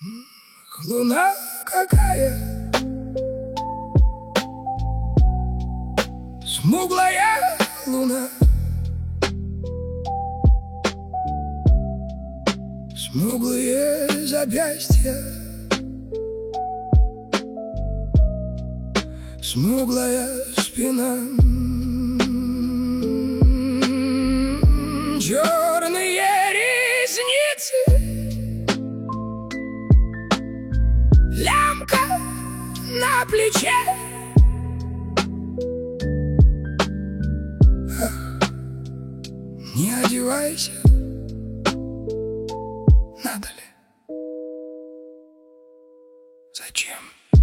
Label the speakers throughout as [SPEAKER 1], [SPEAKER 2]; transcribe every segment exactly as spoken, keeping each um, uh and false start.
[SPEAKER 1] Луна какая смуглая луна, смуглые запястья, смуглая спина, черные ресницы, лямка на плече. Ах, не одевайся, надо ли? Зачем?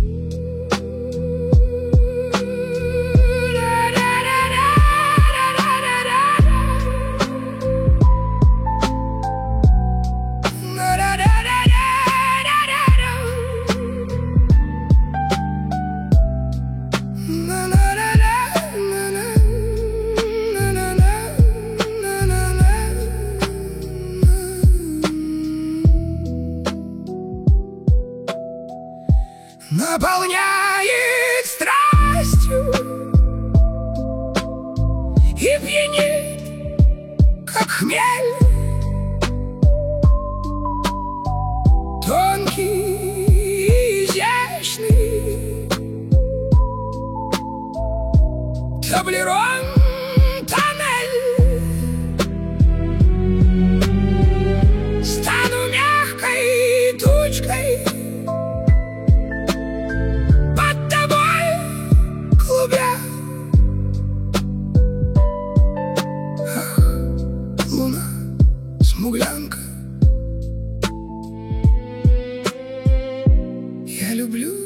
[SPEAKER 1] Наполняет страстью и пьянит, как хмель, тонкий, изящный таблерон тоннель. Стану мягкой тучкой клубя. Ах, луна, смуглянка, я люблю